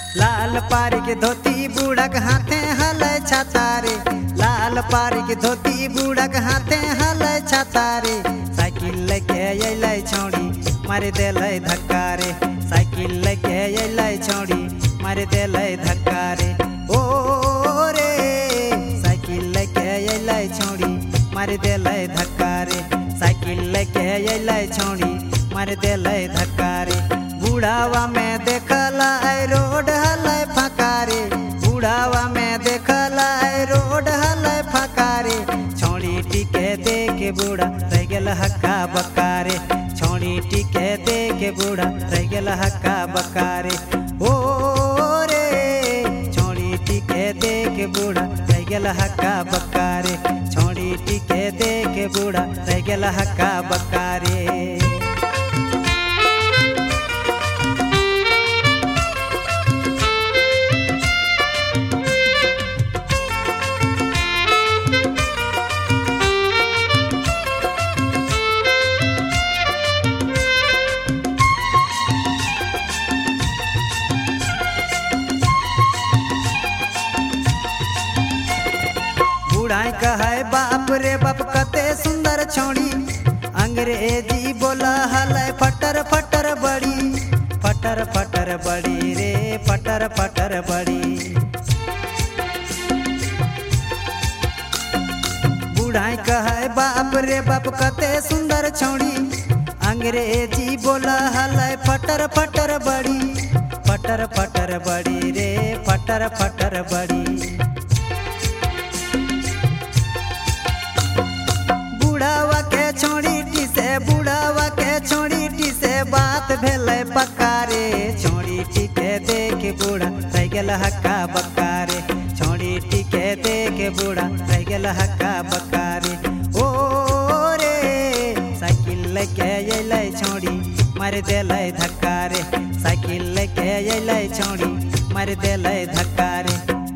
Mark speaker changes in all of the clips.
Speaker 1: लाल पारी के धोती बूढ़क हाथे हल छाता रे। लाल पारी के धोती बूढ़क हाथे हल छाता रे। साइकिल लेके अइलै छौड़ी मार देलै धक्का रे। साइकिल लेके अइलै छौड़ी मार देलै धक्का रे। ओ रे साइकिल लेके अइलै छौड़ी मार देलै धक्का रे। साइकिल लेके अइलै छौड़ी मार देलै धक्का रे। बुढ़ावा में देखला रोड हलै फाका रे। बुढ़ावा में देखला रोड हलै फाका रे। छौड़ी टिके देके बूढ़ा रह गेल हक्का बक्का रे। छौड़ी टिके देके बूढ़ा रह गेल हक्का बक्का रे। ओ रे छौड़ी टिके देके बूढ़ा रह गेल हक्का बक्का रे। छौड़ी टिके देके बूढ़ा रह गेल हक्का बक्का रे। बुढ़ाई कहे बाप रे बाप कते सुंदर छौड़ी। अंग्रेजी बोला हलै फटर फटर बड़ी। फटर फटर बड़ी रे फटर फटर बड़ी। बुढ़ाई कहे बाप रे बाप कते सुंदर छौड़ी। अंग्रेजी बोला हलै फटर फटर बड़ी। फटर फटर बड़ी रे फटर फटर बड़ी। बुढ़ावा के छौड़ी टी से बुढ़ावा के छौड़ी टी से बात भेलै पक्का रे। छौड़ी टिके देके बूढ़ा रह गेल हक्का बक्का रे। छौड़ी टिके देके बूढ़ा रह गेल हक्का बक्का रे। ओ रे साइकिल लेके अइलै छौड़ी मार देलै धक्का रे। साइकिल लेके अइलै छौड़ी मार देलै धक्का रे।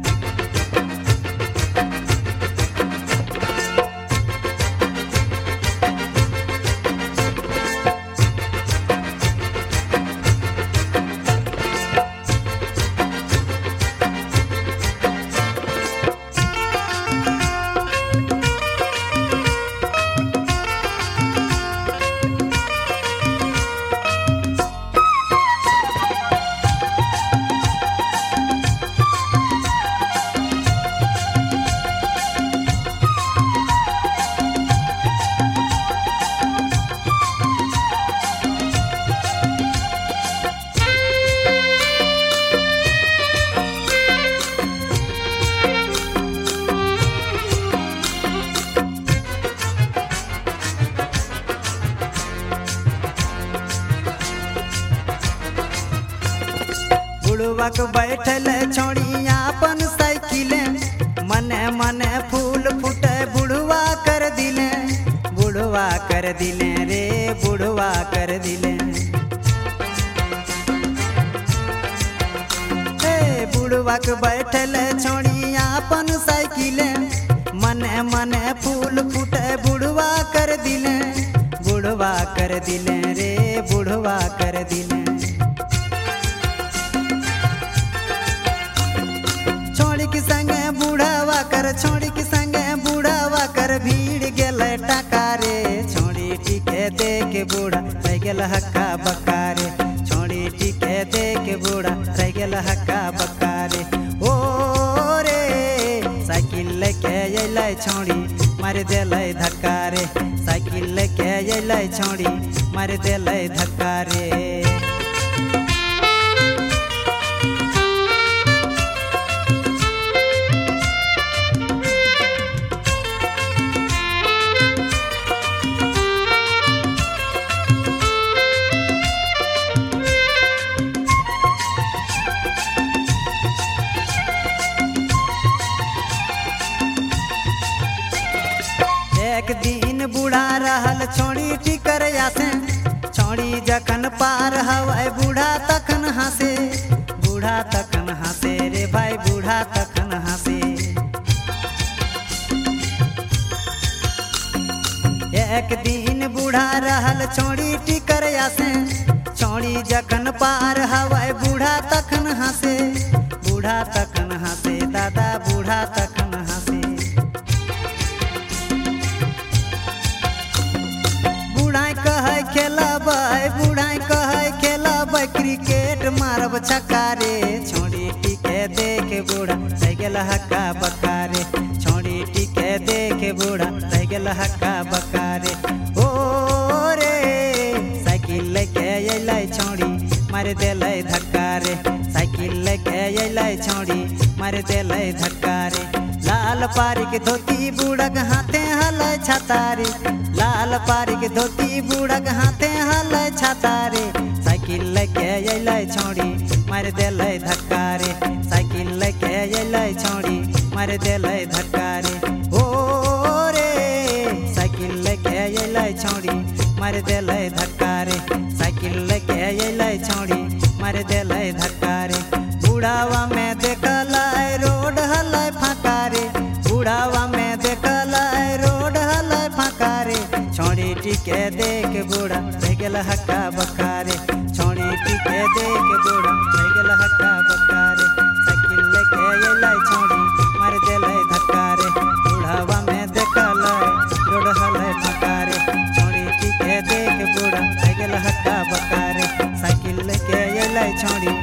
Speaker 1: बुढ़वा के बैठल छौड़ी अपन साइकिले। मने मने फूल फूटे बुढ़वा कर दिले। बुढ़वा कर दिले रे बुढ़वा कर दिले। बुढ़वा के बैठल छौड़ी अपन साइकिले। मने मने फूल फूटे बुढ़वा कर दिले। बुढ़वा कर दिले रे बुढ़वा कर दिले। छौड़ी के संगे बुढ़ावा कर छौड़ी के संगे बुढ़ावा कर भीड़ गेलै टाका रे। छौड़ी टिके देके बूढ़ा रह गेल हक्का बक्का रे। छौड़ी टिके देके बूढ़ा रह गेल हक्का बक्का रे। ओ रे साइकिल लेके अइलै छौड़ी मार देलै धक्का रे। साइकिल लेके अइलै छौड़ी मार देलै धक्का रे। एक दिन बूढ़ा रहल छौड़ी टिकर आसे। छौड़ी जखन पार हवै बूढ़ा तखन हंसे। बूढ़ा तखन हंसे रे भाई बूढ़ा तखन हंसे। एक दिन बूढ़ा रहल छौड़ी टिकर आसे। छौड़ी जखन पार हवै बूढ़ा तखन हंसे। तखन हंसे दादा बूढ़ा तखन हंसे। बूढ़ा कहे खेलबै बूढ़ा कहे खेलबै क्रिकेट मारब छक्का रे छोड़ी टिके देख बूढ़ा रह गेल हक्का बक्का रे छोड़ी टिके देख बूढ़ा रह गेल हक्का बक्का रे। ओ रे साइकिल लेके अइलै छोड़ी मार देलै धक्का रे साइकिल लेके अइलै छोड़ी मार देलै धक्का रे। लाल पारी के धोती बूढ़क हाथे हलै छाता रे लाल पारी के धोती बूढ़क हाथे हलै छाता रे साइकिल लेके अइलै छोड़ी मार देलै धक्का रे साइकिल लेके अइलै छोड़ी मार देलै धक्का रे। ओ रे साइकिल लेके अइलै छोड़ी मार देलै धक्का रे साइकिल लेके अइलै छोड़ी मार देलै धक्का रे। बुढ़ावा में देखलै रोड हलै फाका रे बुढ़ावा में देखलै रोड हलै फाका रे छोड़ी टिके देख बूढ़ा रह गेल हक्का बक्का रे छोड़ी टिके देख बूढ़ा रह गेल हक्का बक्का रे साइकिल लेके अइलै छोड़ी मार देलै धक्का रे बुढ़ावा में देखलै रोड हलै फाका रे छोड़ी टिके देख बूढ़ा रह गेल हक्का बक्का रे साइकिल लेके अइलै छोड़ी